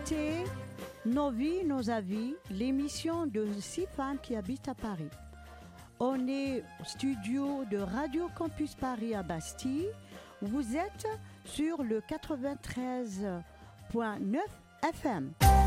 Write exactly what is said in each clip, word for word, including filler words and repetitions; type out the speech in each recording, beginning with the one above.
écoutez Nos vies, nos avis, l'émission de six femmes qui habitent à Paris. On est au studio de Radio Campus Paris à Bastille. Vous êtes sur le quatre-vingt-treize virgule neuf F M.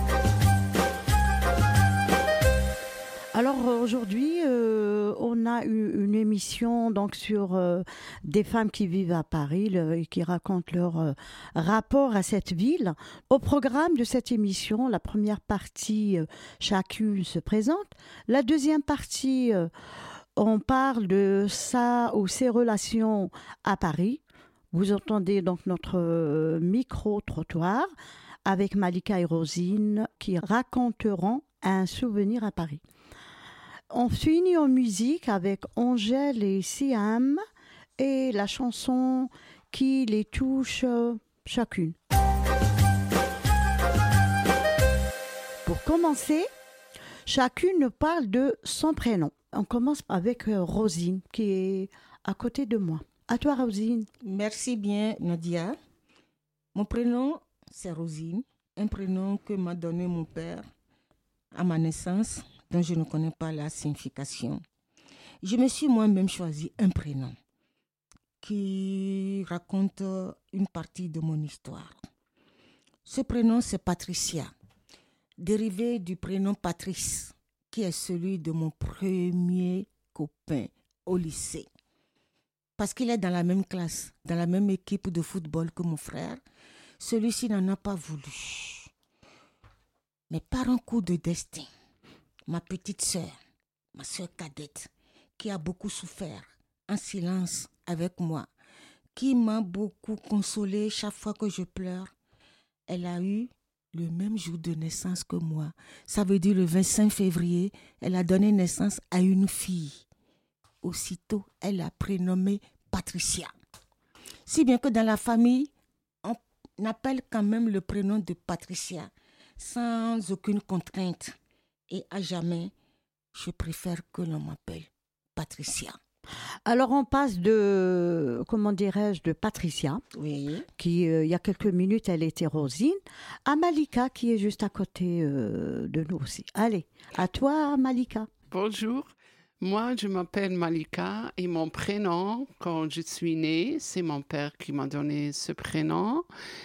Alors aujourd'hui, euh, on a eu une émission donc sur euh, des femmes qui vivent à Paris le, et qui racontent leur euh, rapport à cette ville. Au programme de cette émission, la première partie, euh, chacune se présente. La deuxième partie, euh, on parle de sa ou ses relations à Paris. Vous entendez donc notre euh, micro-trottoir avec Malika et Rosine qui raconteront un souvenir à Paris. On finit en musique avec Angèle et Siam et la chanson qui les touche chacune. Pour commencer, chacune parle de son prénom. On commence avec Rosine qui est à côté de moi. À toi, Rosine. Merci bien, Nadia. Mon prénom, c'est Rosine, un prénom que m'a donné mon père à ma naissance, dont je ne connais pas la signification. Je me suis moi-même choisi un prénom qui raconte une partie de mon histoire. Ce prénom, c'est Patricia, dérivé du prénom Patrice, qui est celui de mon premier copain au lycée. Parce qu'il est dans la même classe, dans la même équipe de football que mon frère, celui-ci n'en a pas voulu. Mais par un coup de destin, ma petite sœur, ma sœur cadette, qui a beaucoup souffert en silence avec moi, qui m'a beaucoup consolée chaque fois que je pleure, elle a eu le même jour de naissance que moi. Ça veut dire le vingt-cinq février, elle a donné naissance à une fille. Aussitôt, elle a prénommé Patricia. Si bien que dans la famille, on appelle quand même le prénom de Patricia sans aucune contrainte. Et à jamais, je préfère que l'on m'appelle Patricia. Alors on passe de, comment dirais-je, de Patricia, oui. qui euh, il y a quelques minutes elle était Rosine, à Malika qui est juste à côté euh, de nous aussi. Allez, à toi Malika. Bonjour. Moi, je m'appelle Malika et mon prénom, quand je suis née, c'est mon père qui m'a donné ce prénom.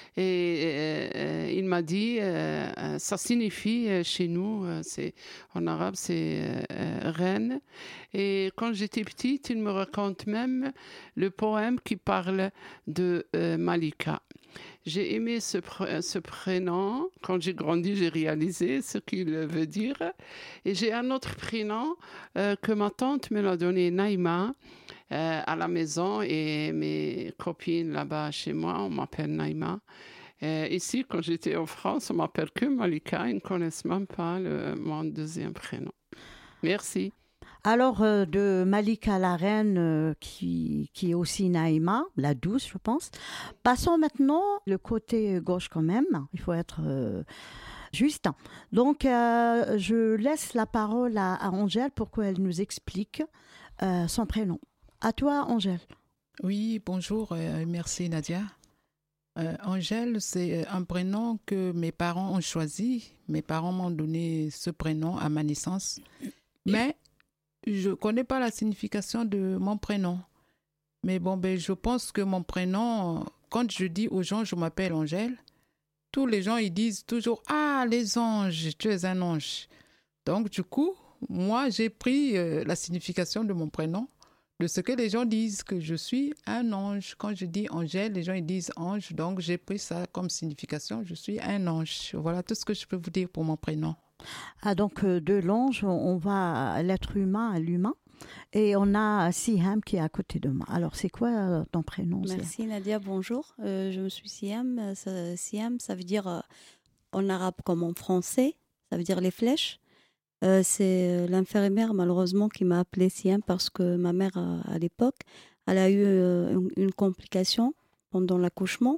Et euh, il m'a dit, euh, ça signifie euh, chez nous, euh, c'est, en arabe, c'est euh, reine. Et quand j'étais petite, il me raconte même le poème qui parle de euh, Malika. J'ai aimé ce, pr- ce prénom. Quand j'ai grandi, j'ai réalisé ce qu'il veut dire. Et j'ai un autre prénom euh, que ma tante me l'a donné, Naïma, euh, à la maison. Et mes copines là-bas chez moi, on m'appelle Naïma. Euh, ici, quand j'étais en France, on m'appelle que Malika. Ils ne connaissent même pas le, mon deuxième prénom. Merci. Alors, euh, de Malika la reine, euh, qui, qui est aussi Naïma, la douce, je pense. Passons maintenant le côté gauche quand même. Il faut être euh, juste. Donc, euh, je laisse la parole à, à Angèle pour qu'elle nous explique euh, son prénom. À toi, Angèle. Oui, bonjour. Euh, merci, Nadia. Euh, Angèle, c'est un prénom que mes parents ont choisi. Mes parents m'ont donné ce prénom à ma naissance. Mais je ne connais pas la signification de mon prénom. Mais bon, ben, je pense que mon prénom, quand je dis aux gens, je m'appelle Angèle, tous les gens, ils disent toujours « Ah, les anges, tu es un ange ». Donc, du coup, moi, j'ai pris euh, la signification de mon prénom, de ce que les gens disent, que je suis un ange. Quand je dis Angèle, les gens, ils disent ange. Donc, j'ai pris ça comme signification, je suis un ange. Voilà tout ce que je peux vous dire pour mon prénom. Ah, donc euh, de l'ange, on va à l'être humain, à l'humain. Et on a Siam qui est à côté de moi. Alors, c'est quoi euh, ton prénom? Merci Siam. Nadia, bonjour. Euh, je me suis Siam. Ça, Siam, ça veut dire euh, en arabe comme en français, ça veut dire les flèches. Euh, c'est l'infirmière, malheureusement, qui m'a appelée Siam parce que ma mère, à, à l'époque, elle a eu euh, une, une complication pendant l'accouchement.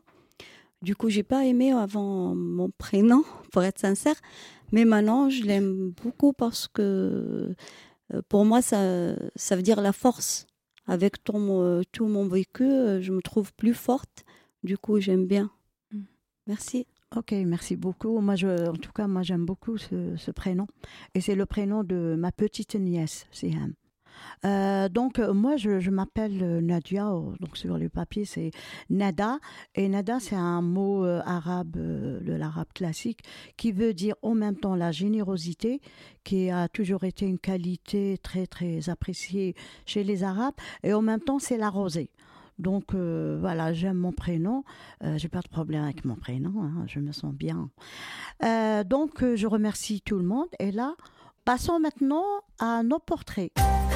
Du coup, j'ai pas aimé avant mon prénom, pour être sincère. Mais maintenant, je l'aime beaucoup parce que euh, pour moi, ça, ça veut dire la force. Avec tout mon, tout mon vécu, je me trouve plus forte. Du coup, j'aime bien. Merci. Ok, merci beaucoup. Moi, je, en tout cas, moi, j'aime beaucoup ce, ce prénom. Et c'est le prénom de ma petite nièce, Siham. Euh, donc, euh, moi, je, je m'appelle euh, Nadia. euh, Donc, sur le papier, c'est Nada. Et Nada, c'est un mot euh, arabe, euh, de l'arabe classique, qui veut dire en même temps la générosité, qui a toujours été une qualité très, très appréciée chez les Arabes. Et en même temps, c'est la rosée. Donc euh, voilà, j'aime mon prénom. Euh, j'ai pas de problème avec mon prénom. Hein, je me sens bien. Euh, donc euh, je remercie tout le monde. Et là, passons maintenant à nos portraits.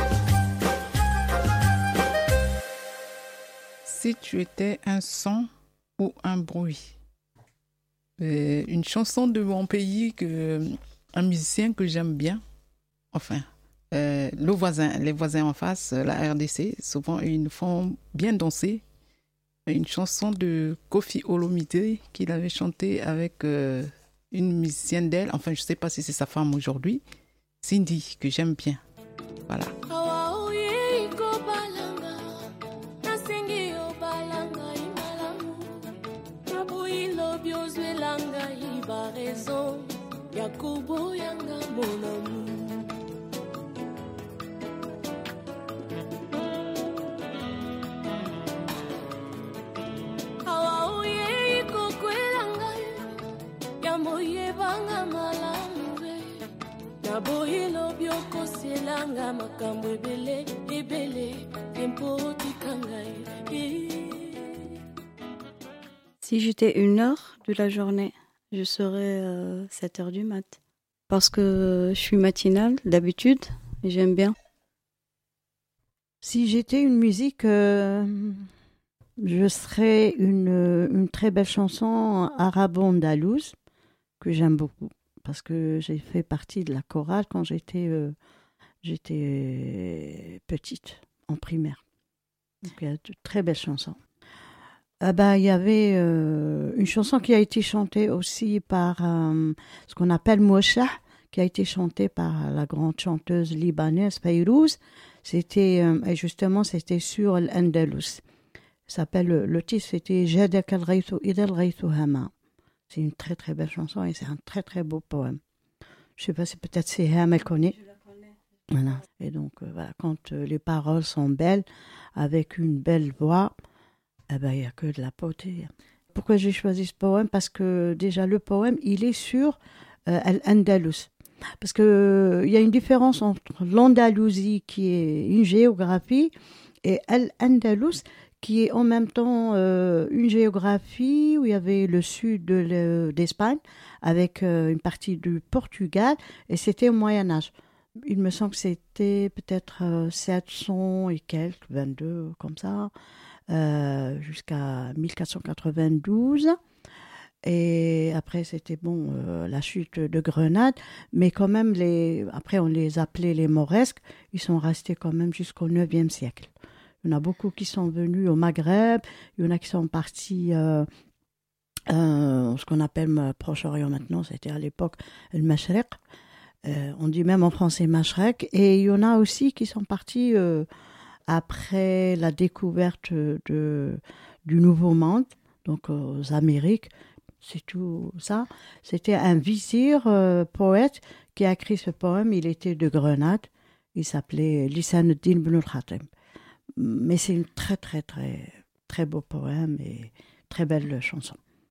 Si tu étais un son ou un bruit, euh, une chanson de mon pays, que, un musicien que j'aime bien, enfin, euh, le voisin, les voisins en face, la R D C, souvent ils nous font bien danser. Une chanson de Kofi Olomide qu'il avait chantée avec euh, une musicienne d'elle, enfin je ne sais pas si c'est sa femme aujourd'hui, Cindy, que j'aime bien. Voilà. Yakubo yanga mon amour. Awa oye iko kwelanga ya moye banga malambe. Nabohilo bioko selanga makambo ebele ebele empoti kangai. Si j'étais une heure de la journée, je serais euh, sept heures du mat. Parce que je suis matinale d'habitude et j'aime bien. Si j'étais une musique, euh, je serais une, une très belle chanson arabo-andalouse que j'aime beaucoup. Parce que j'ai fait partie de la chorale quand j'étais, euh, j'étais petite, en primaire. Donc il y a de très belles chansons. Ah bah, il y avait euh, une chanson qui a été chantée aussi par euh, ce qu'on appelle Moucha, qui a été chantée par la grande chanteuse libanaise Fayrouz. C'était, euh, et justement, c'était sur l'Andalous. Ça s'appelle, le, le titre, c'était Jadak al-Ghaythu Ida al-Ghaythu Hama. C'est une très très belle chanson et c'est un très très beau poème. Je sais pas si peut-être c'est Ham, elle connaît. Je la connais. Voilà. Et donc, euh, voilà, quand euh, les paroles sont belles, avec une belle voix, eh ben, il n'y a que de la beauté. Pourquoi j'ai choisi ce poème? Parce que déjà, le poème, il est sur euh, l'Andalous. Parce qu'il euh, y a une différence entre l'Andalousie, qui est une géographie, et l'Andalous, qui est en même temps euh, une géographie où il y avait le sud de le, d'Espagne, avec euh, une partie du Portugal, et c'était au Moyen-Âge. Il me semble que c'était peut-être euh, sept cents et quelques, vingt-deux, comme ça. Euh, jusqu'à mille quatre cent quatre-vingt-douze et après c'était bon euh, la chute de Grenade, mais quand même les après on les appelait les Mauresques, ils sont restés quand même jusqu'au neuvième siècle. Il y en a beaucoup qui sont venus au Maghreb, il y en a qui sont partis euh, euh, ce qu'on appelle le Proche-Orient maintenant, c'était à l'époque le Mashriq, euh, on dit même en français Mashrek, et il y en a aussi qui sont partis euh, après la découverte de, du Nouveau Monde, donc aux Amériques, c'est tout ça. C'était un vizir euh, poète qui a écrit ce poème. Il était de Grenade. Il s'appelait Lisanuddin ibn al-Khatem. Mais c'est une très, très, très, très beau poème et très belle chanson.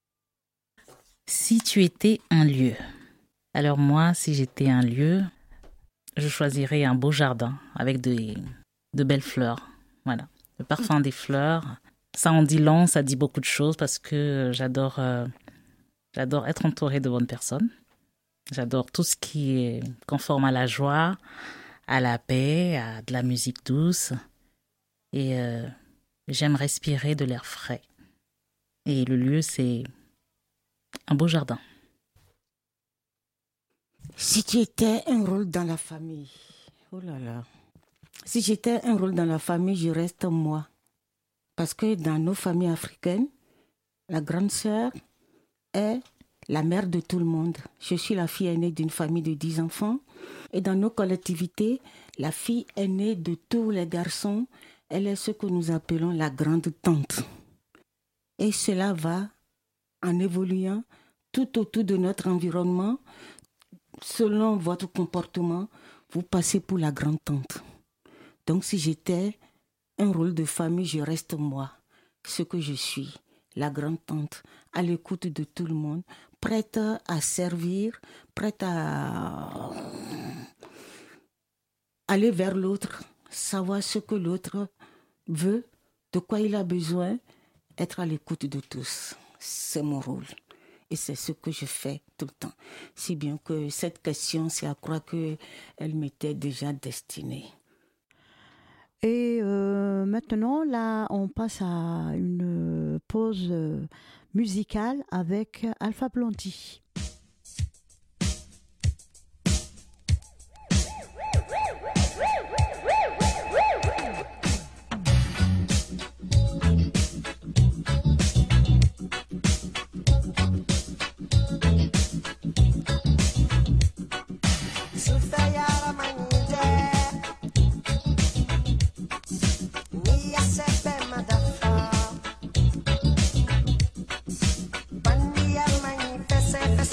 Si tu étais un lieu. Alors moi, si j'étais un lieu, je choisirais un beau jardin avec des... de belles fleurs, voilà. Le parfum des fleurs, ça en dit long, ça dit beaucoup de choses parce que j'adore, euh, j'adore être entourée de bonnes personnes. J'adore tout ce qui est conforme à la joie, à la paix, à de la musique douce. Et euh, j'aime respirer de l'air frais. Et le lieu, c'est un beau jardin. Si tu étais un rôle dans la famille, oh là là. Si j'étais un rôle dans la famille, je reste moi. Parce que dans nos familles africaines, la grande sœur est la mère de tout le monde. Je suis la fille aînée d'une famille de dix enfants. Et dans nos collectivités, la fille aînée de tous les garçons, elle est ce que nous appelons la grande tante. Et cela va en évoluant tout autour de notre environnement, selon votre comportement, vous passez pour la grande-tante. Donc si j'étais un rôle de famille, je reste moi, ce que je suis, la grande-tante, à l'écoute de tout le monde, prête à servir, prête à aller vers l'autre, savoir ce que l'autre veut, de quoi il a besoin, être à l'écoute de tous. C'est mon rôle. Et c'est ce que je fais tout le temps. Si bien que cette question, c'est à croire qu'elle m'était déjà destinée. Et euh, maintenant, là, on passe à une pause musicale avec Alpha Blondy. Surface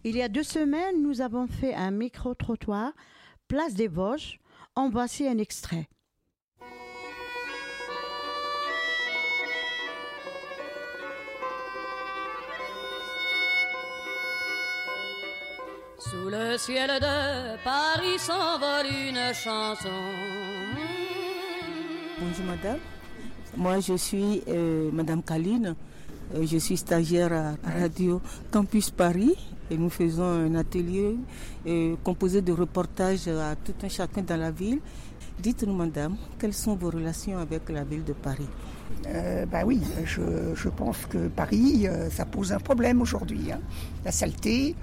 Il y a deux semaines, nous avons fait un micro-trottoir, place des Vosges. En voici un extrait. Sous le ciel de Paris s'envole une chanson. Bonjour madame, moi je suis euh, madame Kaline, euh, je suis stagiaire à Radio Campus Paris et nous faisons un atelier euh, composé de reportages à tout un chacun dans la ville. Dites-nous madame, quelles sont vos relations avec la ville de Paris? Euh, bah oui, je, je pense que Paris, euh, ça pose un problème aujourd'hui. Hein. La saleté,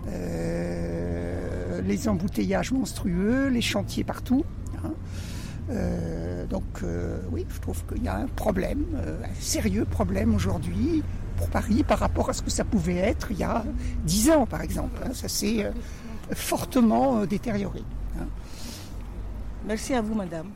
euh, les embouteillages monstrueux, les chantiers partout. Hein. Euh, donc euh, oui, je trouve qu'il y a un problème, euh, un sérieux problème aujourd'hui pour Paris par rapport à ce que ça pouvait être il y a dix ans par exemple. Hein. Ça s'est euh, fortement euh, détérioré. Hein. Merci à vous madame.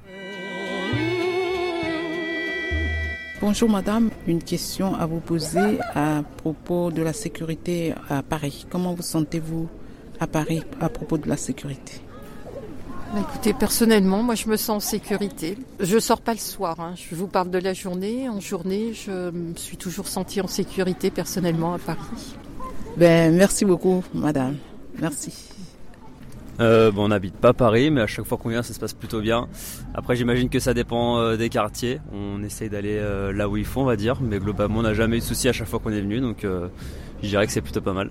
Bonjour madame, une question à vous poser à propos de la sécurité à Paris. Comment vous sentez-vous à Paris à propos de la sécurité? Écoutez, personnellement, moi je me sens en sécurité. Je sors pas le soir, hein. Je vous parle de la journée. En journée, je me suis toujours sentie en sécurité personnellement à Paris. Ben, merci beaucoup madame, merci. Euh, bon, on n'habite pas Paris, mais à chaque fois qu'on vient, ça se passe plutôt bien. Après, j'imagine que ça dépend euh, des quartiers. On essaye d'aller euh, là où il faut, on va dire. Mais globalement, on n'a jamais eu de soucis à chaque fois qu'on est venu. Donc, euh, je dirais que c'est plutôt pas mal.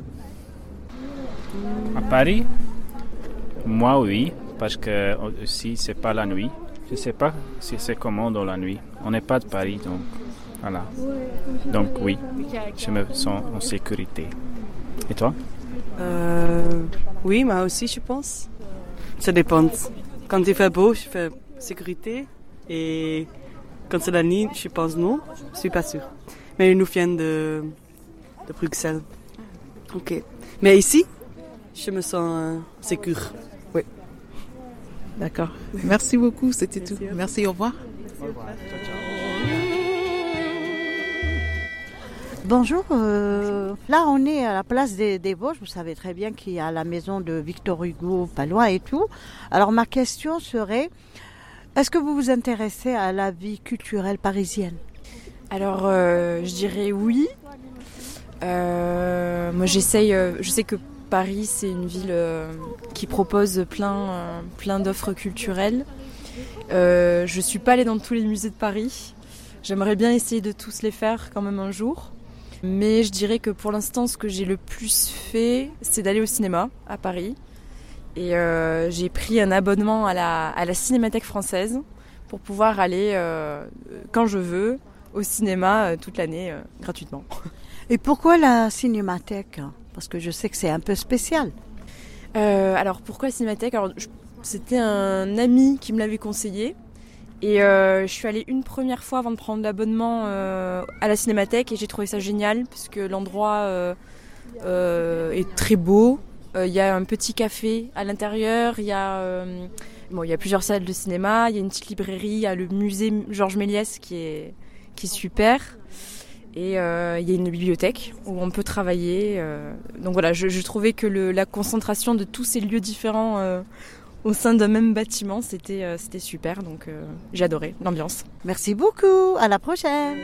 À Paris, moi, oui. Parce que aussi, c'est pas la nuit. Je sais pas si c'est comment dans la nuit. On n'est pas de Paris, donc voilà. Donc, oui, je me sens en sécurité. Et toi? Euh, oui, moi aussi, je pense. Ça dépend. Quand il fait beau, je fais sécurité. Et quand c'est la nuit, je pense non. Je suis pas sûre. Mais nous vient de, de Bruxelles. Ok. Mais ici, je me sens euh, sécure. Oui. D'accord. Merci beaucoup, c'était tout. Merci, au revoir. Au revoir. Ciao, ciao. Bonjour, euh, là on est à la place des, des Vosges, vous savez très bien qu'il y a la maison de Victor Hugo pas loin et tout. Alors ma question serait, est-ce que vous vous intéressez à la vie culturelle parisienne? Alors euh, je dirais oui. Euh, moi j'essaye, euh, je sais que Paris c'est une ville euh, qui propose plein, euh, plein d'offres culturelles. Euh, je suis pas allée dans tous les musées de Paris. J'aimerais bien essayer de tous les faire quand même un jour. Mais je dirais que pour l'instant, ce que j'ai le plus fait, c'est d'aller au cinéma à Paris. Et euh, j'ai pris un abonnement à la, à la Cinémathèque française pour pouvoir aller, euh, quand je veux, au cinéma euh, toute l'année, euh, gratuitement. Et pourquoi la Cinémathèque? Parce que je sais que c'est un peu spécial. Euh, alors, pourquoi la Cinémathèque? Alors, je, c'était un ami qui me l'avait conseillé. Et euh, je suis allée une première fois avant de prendre l'abonnement euh, à la Cinémathèque et j'ai trouvé ça génial parce que l'endroit euh, euh, est très beau. Il euh, y a un petit café à l'intérieur, il y a euh, bon, il y a plusieurs salles de cinéma, il y a une petite librairie, il y a le musée Georges Méliès qui est qui est super et euh, il y a une bibliothèque où on peut travailler. Euh, donc voilà, je, je trouvais que le, la concentration de tous ces lieux différents euh, au sein d'un même bâtiment, c'était, euh, c'était super, donc euh, j'ai adoré l'ambiance. Merci beaucoup, à la prochaine.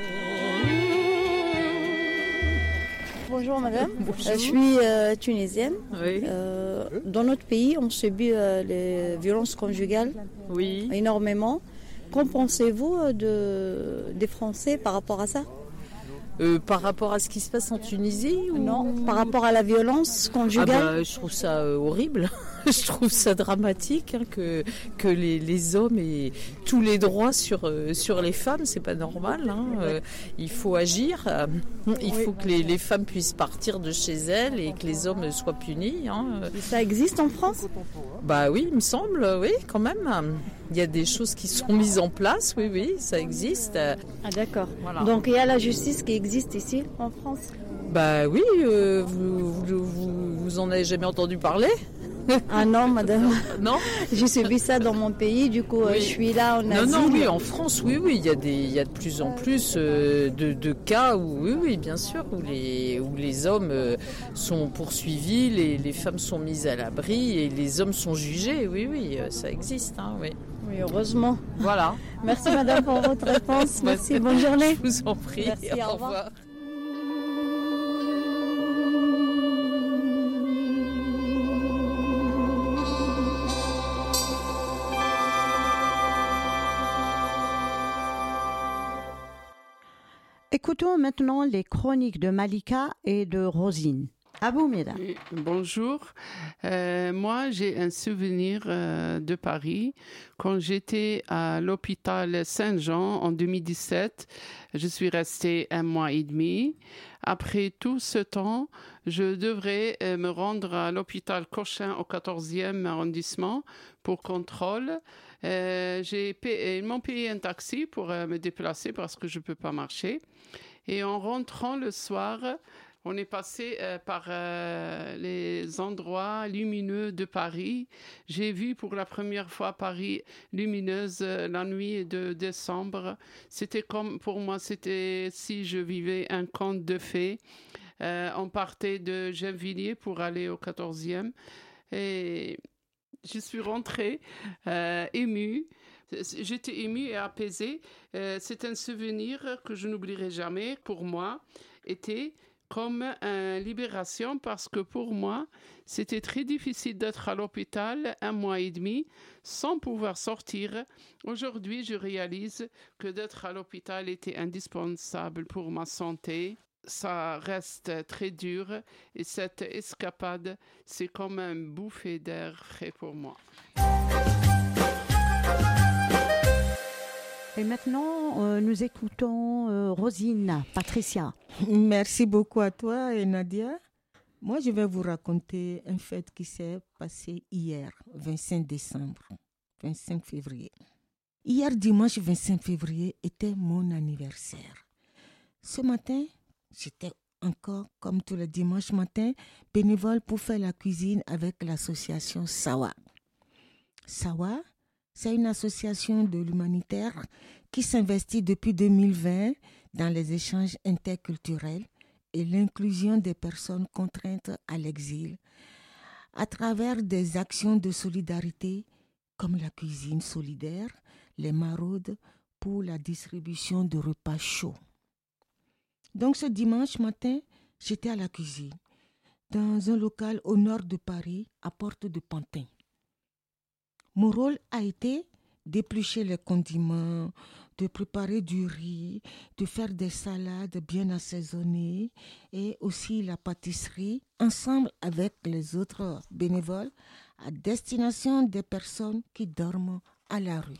Bonjour madame, Bonjour. Euh, je suis euh, tunisienne. Oui. Euh, dans notre pays, on subit euh, les violences conjugales oui. énormément. Qu'en pensez-vous de, des Français par rapport à ça? Euh, par rapport à ce qui se passe en Tunisie ou... Non, par rapport à la violence conjugale. Ah bah, je trouve ça euh, horrible. Je trouve ça dramatique hein, que, que les, les hommes aient tous les droits sur, euh, sur les femmes. C'est pas normal. Hein. Euh, il faut agir. Euh, il faut que les, les femmes puissent partir de chez elles et que les hommes soient punis. Hein. Ça existe en France? Bah oui, il me semble, oui, quand même. Il y a des choses qui sont mises en place, oui, oui, ça existe. Ah d'accord. Voilà. Donc il y a la justice qui existe ici en France? Bah oui, euh, vous, vous, vous, vous en avez jamais entendu parler? Ah non, madame. Non. J'ai subi ça dans mon pays, du coup, Oui. je suis là en asile. Non, non, oui, en France, oui, oui, il y a des, il y a de plus en plus euh, de, de cas où, oui, oui, bien sûr, où les, où les hommes euh, sont poursuivis, les, les femmes sont mises à l'abri et les hommes sont jugés. Oui, oui, euh, ça existe, hein, oui. Oui, heureusement. Voilà. Merci, madame, pour votre réponse. Merci, bonne journée. Je vous en prie. Merci, au, au revoir. revoir. Écoutons maintenant les chroniques de Malika et de Rosine. À vous, mesdames. Oui, bonjour. Euh, moi, j'ai un souvenir euh, de Paris. Quand j'étais à l'hôpital Saint-Jean en deux mille dix-sept, je suis restée un mois et demi. Après tout ce temps, je devrais euh, me rendre à l'hôpital Cochin au quatorzième arrondissement pour contrôle. Euh, j'ai payé, ils m'ont payé un taxi pour euh, me déplacer parce que je ne peux pas marcher. Et en rentrant le soir, on est passé euh, par euh, les endroits lumineux de Paris. J'ai vu pour la première fois Paris lumineuse euh, la nuit de décembre. C'était comme, pour moi, c'était si je vivais un conte de fées. Euh, on partait de Gennevilliers pour aller au quatorzième. Et je suis rentrée euh, émue. J'étais émue et apaisée. Euh, c'est un souvenir que je n'oublierai jamais. Pour moi, était comme une libération parce que pour moi, c'était très difficile d'être à l'hôpital un mois et demi sans pouvoir sortir. Aujourd'hui, je réalise que d'être à l'hôpital était indispensable pour ma santé. Ça reste très dur et cette escapade, c'est comme un bouffée d'air frais pour moi. Et maintenant, euh, nous écoutons euh, Rosine, Patricia. Merci beaucoup à toi et Nadia. Moi, je vais vous raconter un fait qui s'est passé hier, vingt-cinq décembre, vingt-cinq février. Hier, dimanche vingt-cinq février, était mon anniversaire. Ce matin, j'étais encore, comme tous les dimanches matins, bénévole pour faire la cuisine avec l'association Sawa. Sawa, c'est une association de l'humanitaire qui s'investit depuis deux mille vingt dans les échanges interculturels et l'inclusion des personnes contraintes à l'exil à travers des actions de solidarité comme la cuisine solidaire, les maraudes pour la distribution de repas chauds. Donc ce dimanche matin, j'étais à la cuisine dans un local au nord de Paris, à Porte de Pantin. Mon rôle a été d'éplucher les condiments, de préparer du riz, de faire des salades bien assaisonnées et aussi la pâtisserie, ensemble avec les autres bénévoles, à destination des personnes qui dorment à la rue.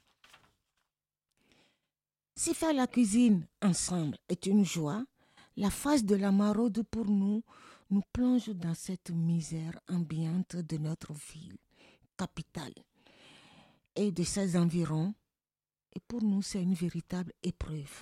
Si faire la cuisine ensemble est une joie, la phase de la maraude pour nous nous plonge dans cette misère ambiante de notre ville capitale et de ses environs, et pour nous c'est une véritable épreuve.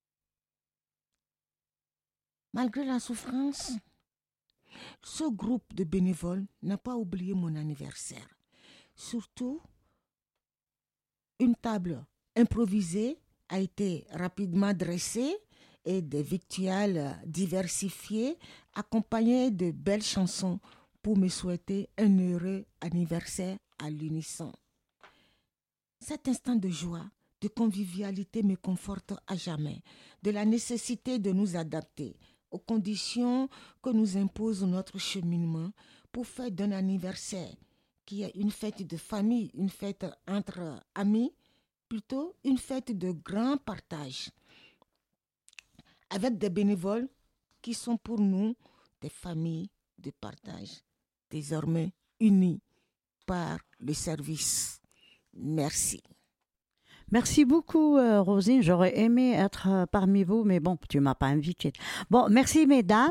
Malgré la souffrance, ce groupe de bénévoles n'a pas oublié mon anniversaire. Surtout, une table improvisée a été rapidement dressée et des victuailles diversifiées accompagnées de belles chansons pour me souhaiter un heureux anniversaire à l'unisson. Cet instant de joie, de convivialité me conforte à jamais de la nécessité de nous adapter aux conditions que nous impose notre cheminement pour faire d'un anniversaire qui est une fête de famille, une fête entre amis, plutôt une fête de grand partage avec des bénévoles qui sont pour nous des familles de partage, désormais unies par le service. Merci. Merci beaucoup, euh, Rosine. J'aurais aimé être euh, parmi vous, mais bon, tu ne m'as pas invitée. Bon, merci, mesdames.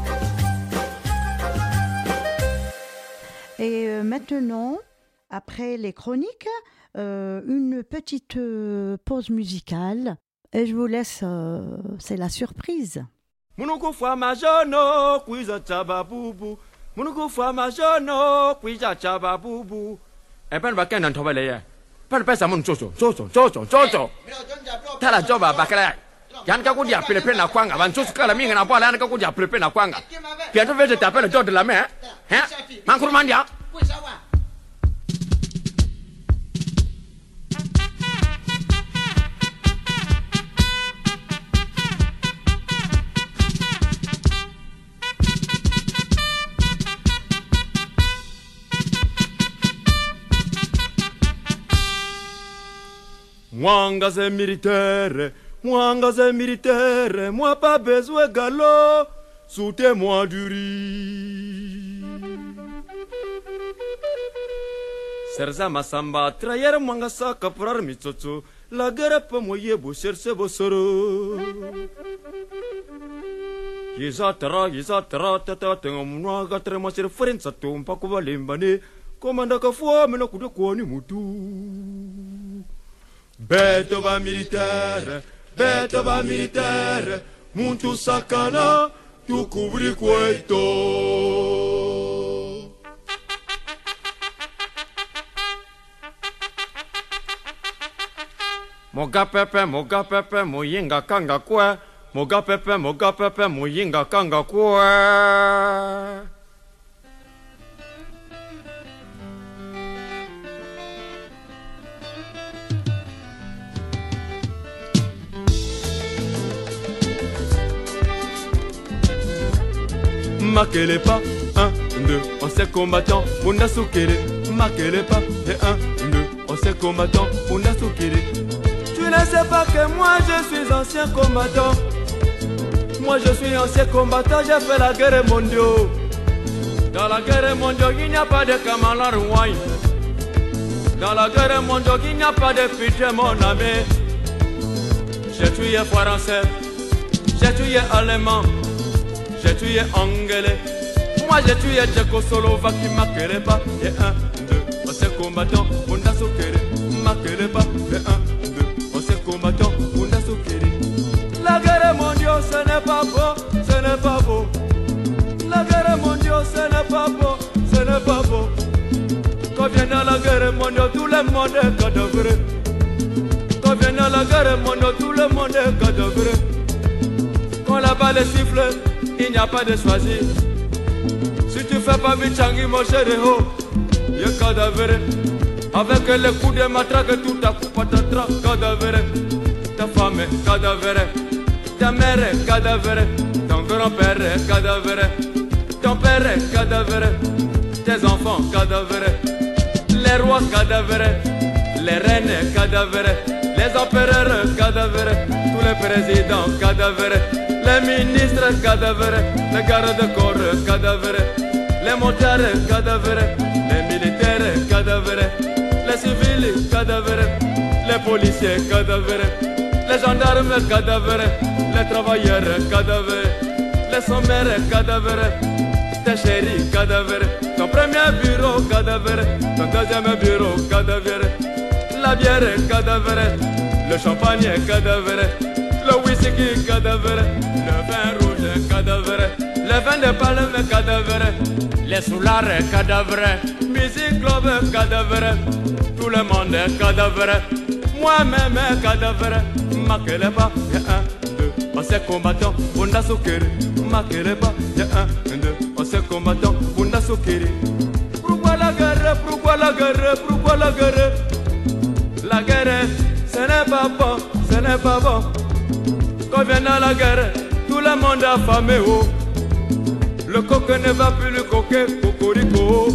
Et euh, maintenant, après les chroniques, euh, une petite euh, pause musicale. Et je vous laisse, euh, c'est la surprise. Munukufwa majono kwiza chababubu Munuku fama jono kwija chaba bubu. E pen ba kenan tobele ye. Pen pesa mun chocho chocho chocho chocho. Tala joba bakala. Yan ka kudia pepe na kwanga ban chocho kala minga na bala yan ka kudia pepe na kwanga. Pia to vete tapele jod la me. Hein? Mankuru mandia. Mwanga c'est militaire, Mwanga c'est militaire, moi pas besoin galop, soutez-moi du riz. Serza masamba, trayer Mwanga sa kaprar mitsotso, la guerre pas moye bo cherche bo soro. Yizatra, yizatra, tata tengo Mwanga trema sir frenza tumpa kuba limbane, komanda ka fo mena kude kwani mutu. Beto ba militaire, beto ba militaire, muntu sakana, tu cubri cueto. Moga pepe, moga pepe, moyinga kanga kwe. Moga pepe, moga pepe, moyinga kanga kwe. Makele pas, un, deux, on s'est combattant, on a soukéré. Makele pas, et un, deux, on s'est combattant, on a soukéré. Tu ne sais pas que moi je suis ancien combattant. Moi je suis ancien combattant, j'ai fait la guerre mondiale. Dans la guerre mondiale, il n'y a pas de Kamala Rouaï. Dans la guerre mondiale, il n'y a pas de pitié, mon ami. J'ai tué français, j'ai tué allemand. J'ai tué anglais, moi j'ai tué tchécoslovaque, Makele pas, et un, deux, on s'est combattant, on a soukéré. Makele pas, et un, deux, on s'est combattant, on a soukéré. La guerre mondiale, ce n'est pas beau, ce n'est pas beau. La guerre mondiale, ce n'est pas beau, ce n'est pas beau. Quand vient la guerre mondiale, tout le monde est cadavre. Quand vient la guerre mondiale, tout le monde est cadavre. Quand la balle siffle, il n'y a pas de choisir. Si tu fais pas Michangi, mon cher héros, il y a cadavre. Avec les coups de matraque, tout à coup patatras, cadavre. Ta femme est cadavre, ta mère est cadavre, ton grand-père est cadavre, ton père est cadavre, tes enfants cadavre, les rois cadavre, les reines cadavre, les empereurs cadavre, tous les présidents cadavre. Les ministres cadavres, les gardes-corps cadavres, les motards cadavres, les militaires cadavres, les civils cadavres, les policiers cadavres, les gendarmes cadavres, les travailleurs cadavres, les sommaires cadavres, tes chéris cadavres, ton premier bureau cadavre, ton deuxième bureau cadavre, la bière cadavre, le champagne cadavre, le whisky cadavre, le vin rouge cadavre, le vin de palme cadavre, les soulards cadavre, musique club cadavre, tout le monde est cadavre, moi-même cadavre. Makele pas, y'a un, deux, on s'est combattant, on a soukéré. Makele pas, y'a un, deux, on s'est combattant, on a soukéré. Pourquoi la guerre, pourquoi la guerre, pourquoi la guerre? La guerre, ce n'est pas bon, ce n'est pas bon. Quand vient la guerre, tout le monde a affamé, oh. Le coq ne va plus le coquer, cocorico.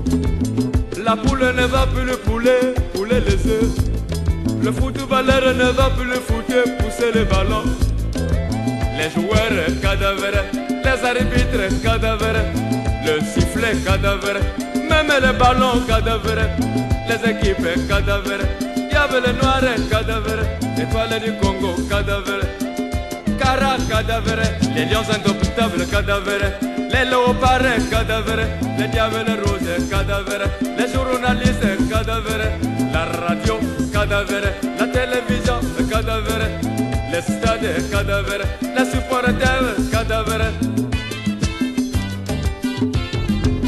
La poule ne va plus le poulet, poulet les œufs. Le footballeur ne va plus le foutre, pousser les ballons. Les joueurs cadavres, les arbitres cadavres, le sifflet cadavre, même les ballons cadavres, les équipes cadavres. Il y avait les noirs cadavres, étoiles du Congo cadavres. Cara cadavre, les lions indomptables cadavres, les léopards cadavres, les diables roses cadavres, les journalistes cadavres, la radio cadavre, la télévision cadavre, les stades cadavres, les supporters cadavres.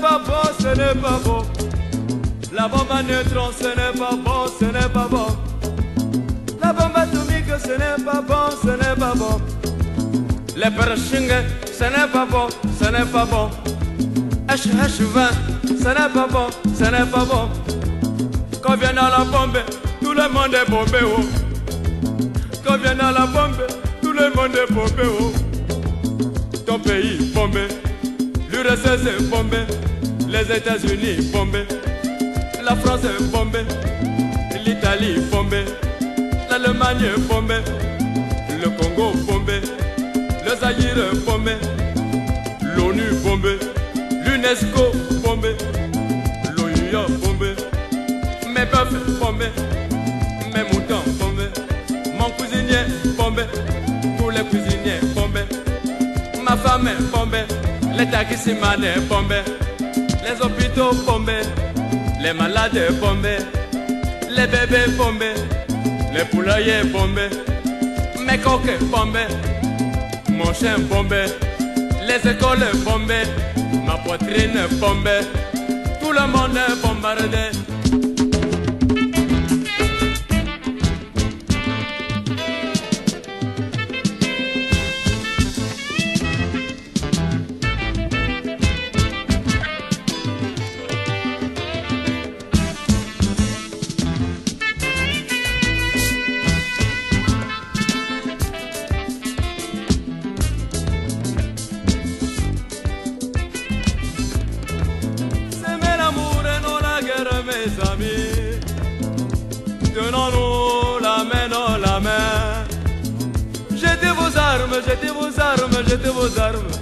pas bon, ce n'est pas bon. La bombe à neutrons, ce n'est pas bon, ce n'est pas bon. La bombe atomique, ce n'est pas bon, ce n'est pas bon. Les pershing, ce n'est pas bon, ce n'est pas bon. H H vingt, ce n'est pas bon, ce n'est pas bon. Quand vient dans la bombe, tout le monde est bombé, oh. Quand vient dans la bombe, tout le monde est bombé, oh. Ton pays bombé, l'U R S S est bombé, les États-Unis bombés, la France est bombée, l'Italie bombée, l'Allemagne est bombée, le Congo bombé, le Zaïre bombé, l'ONU bombé, l'UNESCO bombé, l'O U A bombé, mes bœufs bombés, mes moutons bombés, mon cuisinier bombé, tous les cuisiniers bombés, ma femme est bombée, les taximans est bombé, les hôpitaux bombés, les malades bombés, les bébés bombés, les poulaillers bombés, mes coques bombés, mon chien bombé, les écoles bombées, ma poitrine bombée, tout le monde est bombardé. Tenons-nous la main dans la main. Jetez vos armes, jetez vos armes, jetez vos armes.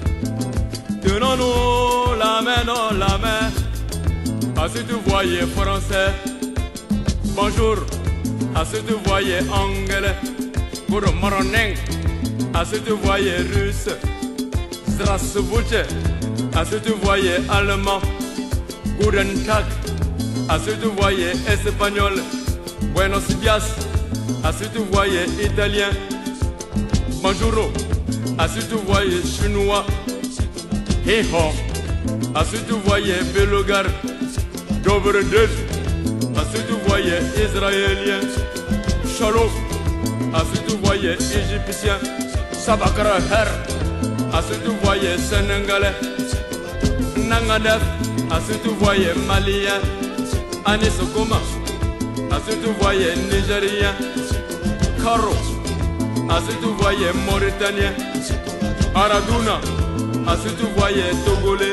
Tenons-nous la main dans la main. Ah, si tu voyais français, bonjour. Ah, si tu voyais anglais, good morning. Ah, si tu voyais russe, здравствуйте. Ah, si tu voyais allemand, guten Tag. Ah, si tu voyais espagnol, buenos dias. Ah, si tu voyais italien, bonjour. Ah, si tu voyais chinois, hé ho. Ah, si tu voyais belgar, dobre deux. Ah, si tu voyais israélien, shalom. Ah, si tu voyais égyptien, sabakra her. Ah, si tu voyais sénégalais, nangadef. Ah, si tu voyais malien, Anis Goma. Ah, si tu voyais nigérien, Karo. Ah, si tu voyais mauritanien, Aradouna. Ah, si tu voyais togolais,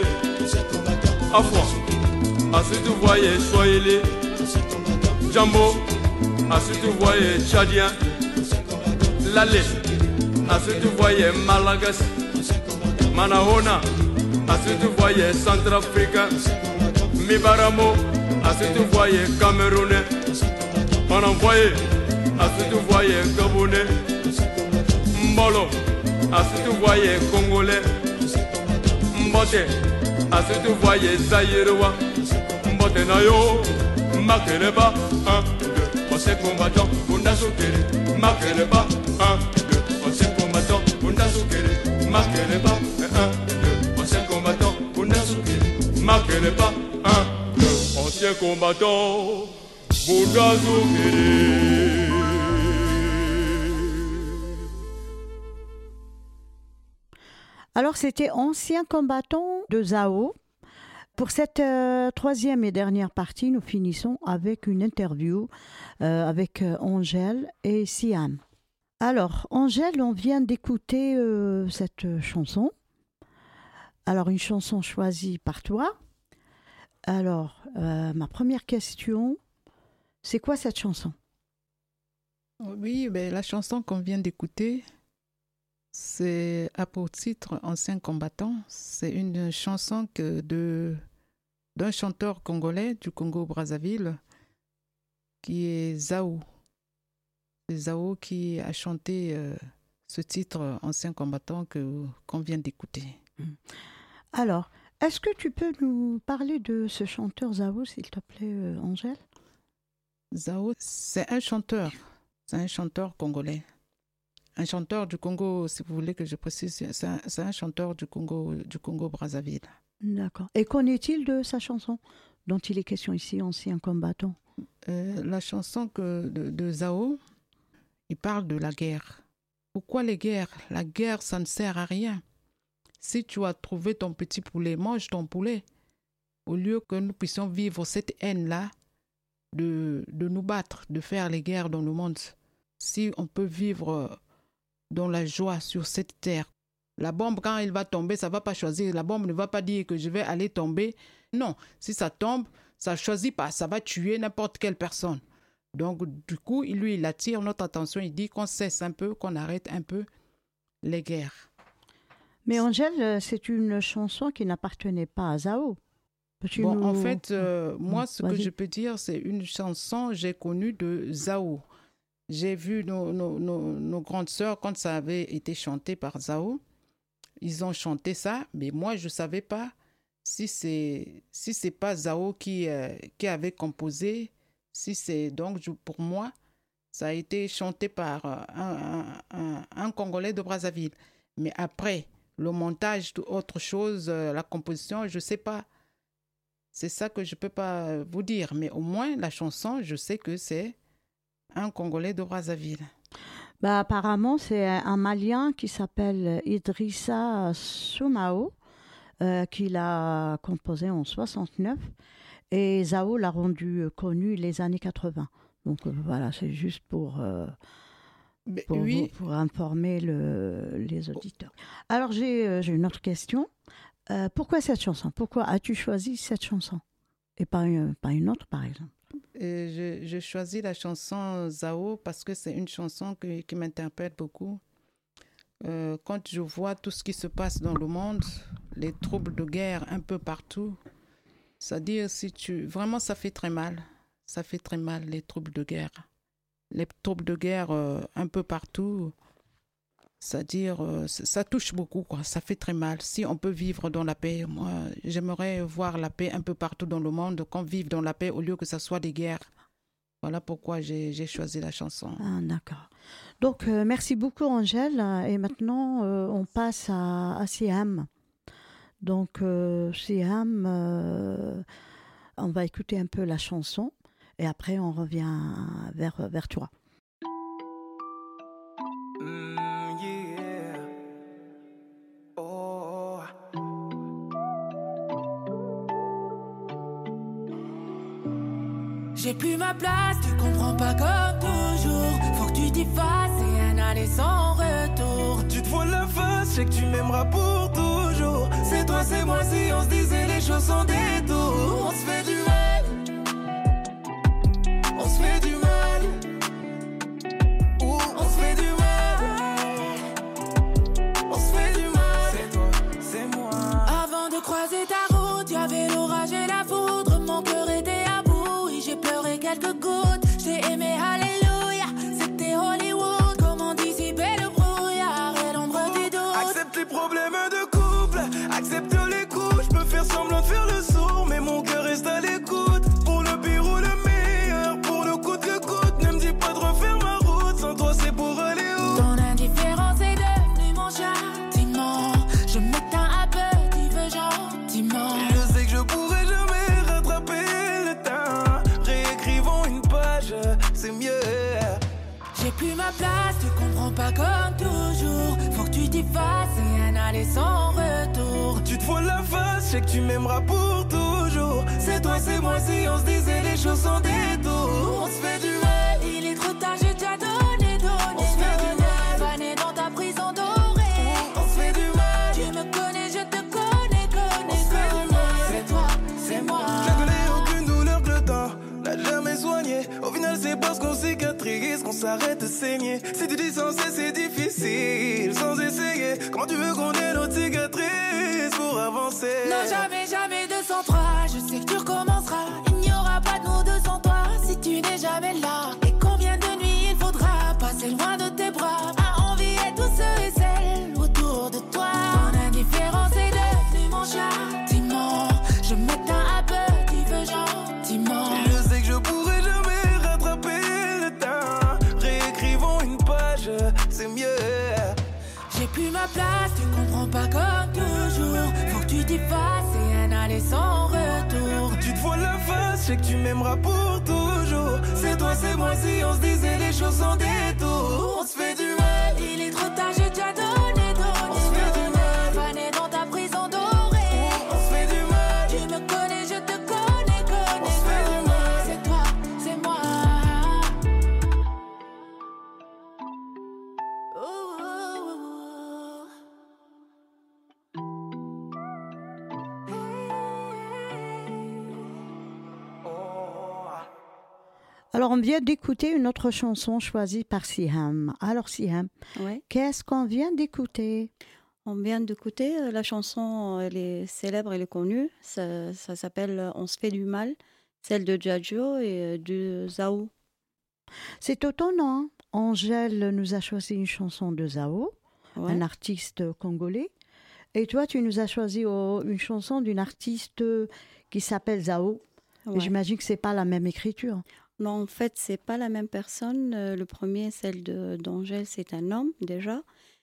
Afwa. Ah, si tu voyais swahili, Jambo. Ah, si tu voyais tchadien, Lale. Ah, si tu voyais malagas, Manahona. Ah, si tu voyais centrafricain, Mibaramo. Ah, si tu voyais camerounais, on envoyait. Ah, si tu voyais gabonais, Mbolo. Ah, si tu voyais congolais, Mbote. Ah, si tu voyais zaïrois, Mbote nayo. Makeleba, un, deux, on s'est combattant, on a sauté. Makeleba, un, deux, on s'est combattant, on a sauté. Makeleba, un, deux, on s'est combattant, on a sauté. Makeleba, un, deux, ancien combattant, Bouddha Zoukiri. Alors, c'était ancien combattant de Zao. Pour cette euh, troisième et dernière partie, nous finissons avec une interview euh, avec euh, Angèle et Siam. Alors, Angèle, on vient d'écouter euh, cette chanson. Alors, une chanson choisie par toi. Alors, euh, ma première question, c'est quoi cette chanson? Oui, ben, la chanson qu'on vient d'écouter, c'est à pour titre Ancien combattant. C'est une chanson que de, d'un chanteur congolais du Congo-Brazzaville qui est Zao. C'est Zao qui a chanté euh, ce titre Ancien combattant que, qu'on vient d'écouter. Alors, est-ce que tu peux nous parler de ce chanteur Zao, s'il te plaît, euh, Angèle? Zao, c'est un chanteur. C'est un chanteur congolais. Un chanteur du Congo, si vous voulez que je précise, c'est un, c'est un chanteur du Congo, du Congo-Brazzaville. D'accord. Et qu'en est-il de sa chanson dont il est question ici, Ancien combattant? Euh, la chanson que de, de Zao, il parle de la guerre. Pourquoi les guerres? La guerre, ça ne sert à rien. Si tu as trouvé ton petit poulet, mange ton poulet. Au lieu que nous puissions vivre cette haine-là, de, de nous battre, de faire les guerres dans le monde. Si on peut vivre dans la joie sur cette terre, la bombe, quand elle va tomber, ça ne va pas choisir. La bombe ne va pas dire que je vais aller tomber. Non, si ça tombe, ça ne choisit pas. Ça va tuer n'importe quelle personne. Donc, du coup, lui, il attire notre attention. Il dit qu'on cesse un peu, qu'on arrête un peu les guerres. Mais Angèle, c'est une chanson qui n'appartenait pas à Zao. Peux-tu Bon, nous... en fait, euh, moi, ce Vas-y. que je peux dire, c'est une chanson que j'ai connue de Zao. J'ai vu nos, nos, nos, nos grandes sœurs, quand ça avait été chanté par Zao, ils ont chanté ça, mais moi, je ne savais pas si c'est si c'est pas Zao qui, euh, qui avait composé, si c'est donc, je, pour moi, ça a été chanté par euh, un, un, un, un Congolais de Brazzaville. Mais après, le montage, autre chose, euh, la composition, je ne sais pas. C'est ça que je ne peux pas vous dire. Mais au moins, la chanson, je sais que c'est un Congolais de Brazzaville. Bah, apparemment, c'est un Malien qui s'appelle Idrissa Soumao euh, qui l'a composé en soixante-neuf et Zao l'a rendu connu les années quatre-vingts. Donc euh, voilà, c'est juste pour, euh, pour, oui. pour informer le, les auditeurs. Alors j'ai, euh, j'ai une autre question. Euh, pourquoi cette chanson? Pourquoi as-tu choisi cette chanson et pas une, pas une autre, par exemple? Et je, je choisis la chanson Zao parce que c'est une chanson que, qui m'interpelle beaucoup. Euh, quand je vois tout ce qui se passe dans le monde, les troubles de guerre un peu partout, c'est-à-dire si tu... Vraiment, ça fait très mal. Ça fait très mal, les troubles de guerre. Les troubles de guerre euh, un peu partout, c'est-à-dire euh, ça touche beaucoup, quoi. Ça fait très mal. Si on peut vivre dans la paix, moi, j'aimerais voir la paix un peu partout dans le monde, qu'on vive dans la paix au lieu que ça soit des guerres. Voilà pourquoi j'ai, j'ai choisi la chanson. Ah, d'accord. Donc, euh, merci beaucoup, Angèle. Et maintenant, euh, on passe à, à Siam. Donc, euh, Siam, euh, on va écouter un peu la chanson et après, on revient vers, vers toi. Mm, yeah. Oh. J'ai plus ma place, tu comprends pas comme toujours. Faut que tu t'y fasses et un aller sans retour. Tu te vois la face, je sais que tu m'aimeras pour toujours. C'est toi, c'est moi, si on se disait les choses sans détour. On se fait du mal, on se fait du mal. Ouh, on se fait du mal, on se fait du mal. C'est toi, c'est moi. Avant de croiser ta route, y'avait l'orage et la foudre. Mon cœur était à bout et j'ai pleuré quelques gouttes. J'ai aimé, alléluia, c'était Hollywood. Comment dissiper le brouillard et l'ombre des doutes. Accepte les problèmes de couple, accepte les coups. Je peux faire semblant de faire le sourd, mais mon cœur reste à l'écoute. Pour le pire ou le meilleur, pour le coûte que coûte. Ne me dis pas de refaire ma route, sans toi c'est pour aller où? Ton indifférence est devenue mon châtiment. Je m'éteins un peu, tu veux gentiment. Je sais que je pourrais jamais rattraper le temps. Réécrivons une page, c'est mieux. J'ai plus ma place, tu comprends pas comme toujours. Faut que tu t'y fasses et un aller sans retour. Tu te vois la face, je sais que tu m'aimeras pour toujours. C'est toi, c'est moi, si on se disait les choses sans détour. On se fait du mal, il est trop tard, j'ai déjà donné, donné. On se fait du mal, vanné dans ta prison dorée. On se fait du mal, tu me connais, je te connais, connais. On se fait du mal, c'est toi, c'est moi. Je connais aucune douleur que le temps n'a jamais soigné. Au final c'est parce qu'on cicatrise qu'on s'arrête de saigner. Si tu dis sans cesse c'est difficile, sans essayer. Comment tu veux qu'on ait notre cicatrice pour avancer? Non, jamais, jamais deux sans trois. Je sais que tu recommenceras. Il n'y aura pas de nous deux sans toi si tu n'es jamais là. Et combien de nuits il faudra passer loin de tes bras à envier tous ceux et celles autour de toi. Ton indifférence est devenue mon châtiment. Je m'éteins un peu, tu veux gentiment. Je sais que je pourrais jamais rattraper le temps. Réécrivons une page, c'est mieux. J'ai plus ma place, tu comprends pas comme toujours. Faut que tu t'y fasses et sais que tu m'aimeras pour toujours. C'est toi, c'est moi, si on se disait les choses sans détour. On se fait du mal, Il est trop tard, j'ai déjà donné, donné. on se fait du mal, Fané dans ta prison dorée. on se fait du mal, Tu me connais, je te connais, connais. on se fait du mal. C'est toi, c'est moi. Ouh, ouh, ouh. Alors, on vient d'écouter une autre chanson choisie par Siham. Alors, Siham, Ouais. qu'est-ce qu'on vient d'écouter? On vient d'écouter euh, la chanson, elle est célèbre, elle est connue. Ça, ça s'appelle euh, On se fait du mal, celle de Djadjo et euh, de Zao. C'est étonnant, hein. Angèle nous a choisi une chanson de Zao, Ouais. un artiste congolais. Et toi, tu nous as choisi oh, une chanson d'une artiste qui s'appelle Zao. Et Ouais. j'imagine que c'est pas la même écriture. Non, en fait, c'est pas la même personne. Euh, Le premier, celle de d'Angèle, c'est un homme déjà.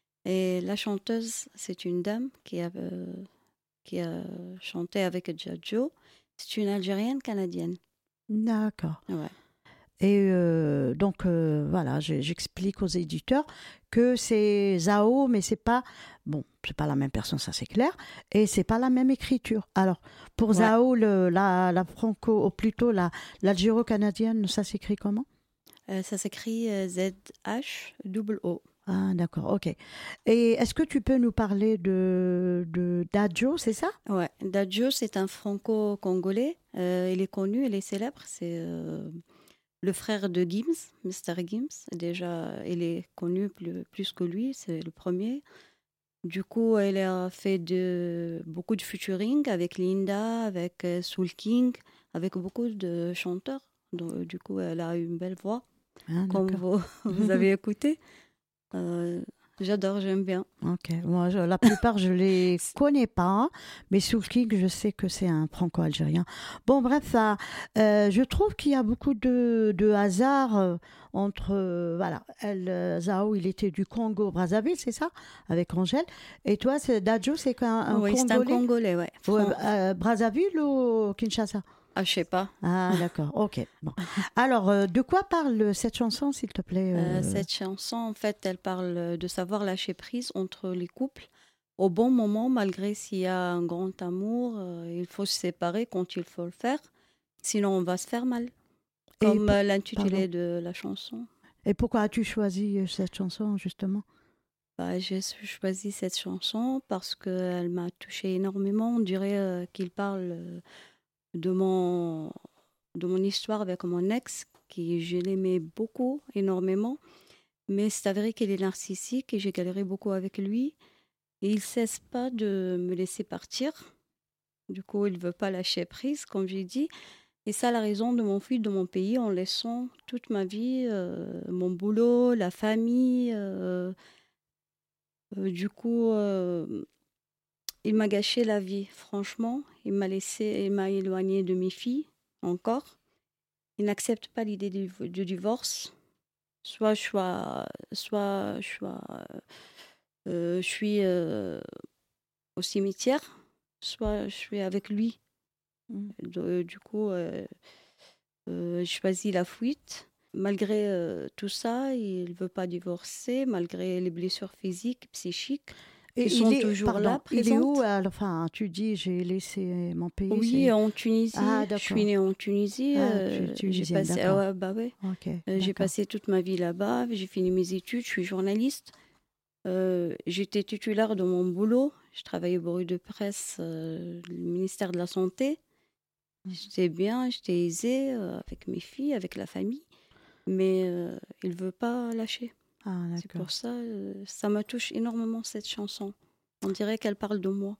Et la chanteuse, c'est une dame qui a, euh, qui a chanté avec Djadjo. C'est une Algérienne canadienne. D'accord. Ouais. Et euh, donc, euh, voilà, j'ai- j'explique aux éditeurs que c'est Zao, mais c'est pas... Bon, c'est pas la même personne, ça c'est clair. Et c'est pas la même écriture. Alors, pour Ouais. Zao, le, la, la franco... Ou plutôt la, l'algéro-canadienne, ça s'écrit comment? Euh, ça s'écrit euh, Z H O O. Ah, d'accord, ok. Et est-ce que tu peux nous parler de, de d'Adjo, c'est ça? Ouais, Dadjo, c'est un franco-congolais. Euh, il est connu, il est célèbre. C'est euh, le frère de Gims, mister Gims. Déjà, il est connu plus, plus que lui, c'est le premier. Du coup, elle a fait de, beaucoup de featuring avec Linda, avec euh, Soul King, avec beaucoup de chanteurs. Donc, du coup, elle a une belle voix, Ah, comme d'accord. vous, vous avez écouté. Euh, J'adore, j'aime bien. Ok, moi, je- la plupart, je les connais pas, mais Soul King, je sais que c'est un franco-algérien. Bon, bref, ça, euh, je trouve qu'il y a beaucoup de, de hasard euh, entre, euh, voilà, elle, euh, Zao, il était du Congo-Brazzaville, c'est ça, avec Angèle, et toi, c'est Dadjo, c'est qu'un un Oui, c'est un Congolais? Congolais, ouais. Ouais, Fran- euh, Brazzaville ou Kinshasa? Ah, je sais pas. Ah, d'accord, ok. Bon. Alors, euh, de quoi parle cette chanson, s'il te plaît? Euh, euh, cette chanson, en fait, elle parle de savoir lâcher prise entre les couples. Au bon moment, malgré s'il y a un grand amour, euh, il faut se séparer quand il faut le faire. Sinon, on va se faire mal. Et Comme pour- euh, l'intitulé pardon. de la chanson. Et pourquoi as-tu choisi euh, cette chanson, justement? Bah, j'ai choisi cette chanson parce qu'elle m'a touchée énormément. On dirait euh, qu'il parle euh, de mon, de mon histoire avec mon ex, qui je l'aimais beaucoup, énormément. Mais c'est avéré qu'il est narcissique et j'ai galéré beaucoup avec lui. Et il ne cesse pas de me laisser partir. Du coup, il ne veut pas lâcher prise, comme j'ai dit. Et ça, la raison de mon fuite de mon pays en laissant toute ma vie, euh, mon boulot, la famille. euh, euh, du coup, euh, il m'a gâché la vie, franchement. Il m'a laissé, il m'a éloigné de mes filles, encore. Il n'accepte pas l'idée du, du divorce. Soit je suis, à- soit je suis, à- euh, je suis euh, au cimetière, soit je suis avec lui. De- du coup, euh, euh, je choisis la fuite. Malgré euh, tout ça, il ne veut pas divorcer, malgré les blessures physiques, psychiques. Et qui sont il est, toujours pardon, là, il est présentes. où? alors, Enfin, tu dis, j'ai laissé mon pays. Oui, c'est- en Tunisie. Ah, je d'accord. suis née en Tunisie. Ah, euh, tu es j'ai tunisienne, passé, d'accord. ah ouais, bah ouais. Ok, Euh, j'ai d'accord. passé toute ma vie là-bas. J'ai fini mes études. Je suis journaliste. Euh, J'étais titulaire de mon boulot. Je travaillais au bureau de presse, euh, le ministère de la Santé. J'étais bien, j'étais aisée euh, avec mes filles, avec la famille. Mais euh, il ne veut pas lâcher. Ah, C'est d'accord. pour ça, euh, ça me touche énormément cette chanson. On dirait qu'elle parle de moi.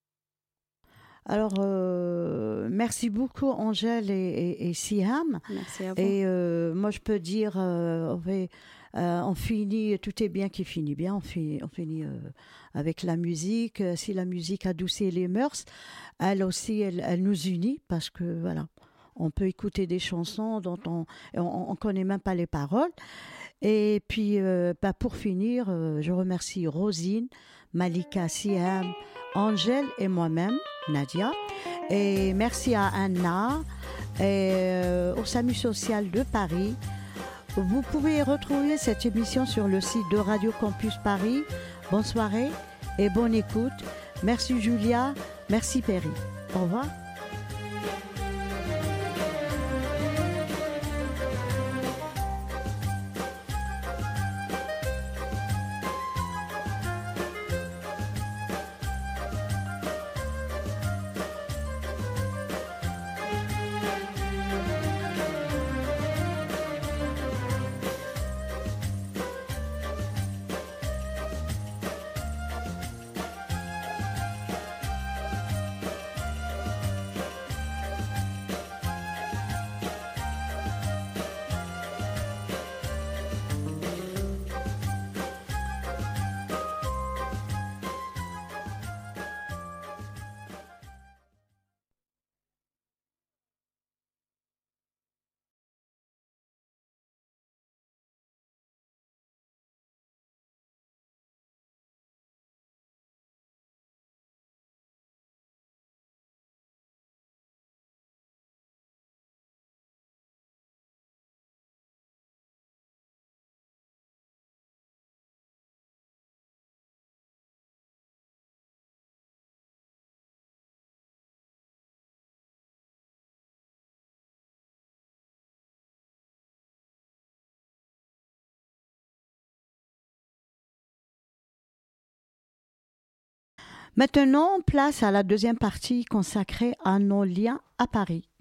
Alors, euh, merci beaucoup, Angèle et, et, et Siham. Merci à vous. Et euh, moi, je peux dire, euh, on, va- euh, on finit, tout est bien qui finit bien. On finit, on finit euh, avec la musique. Euh, Si la musique adoucit les mœurs, elle aussi, elle, elle nous unit parce que, voilà, on peut écouter des chansons dont on on, on connaît même pas les paroles. Et puis, euh, bah, pour finir, euh, je remercie Rosine, Malika, Siham, Angèle et moi-même, Nadia. Et merci à Anna, et euh, au SAMU social de Paris. Vous pouvez retrouver cette émission sur le site de Radio Campus Paris. Bonne soirée et bonne écoute. Merci Julia, merci Perry. Au revoir. Maintenant, place à la deuxième partie consacrée à nos liens à Paris.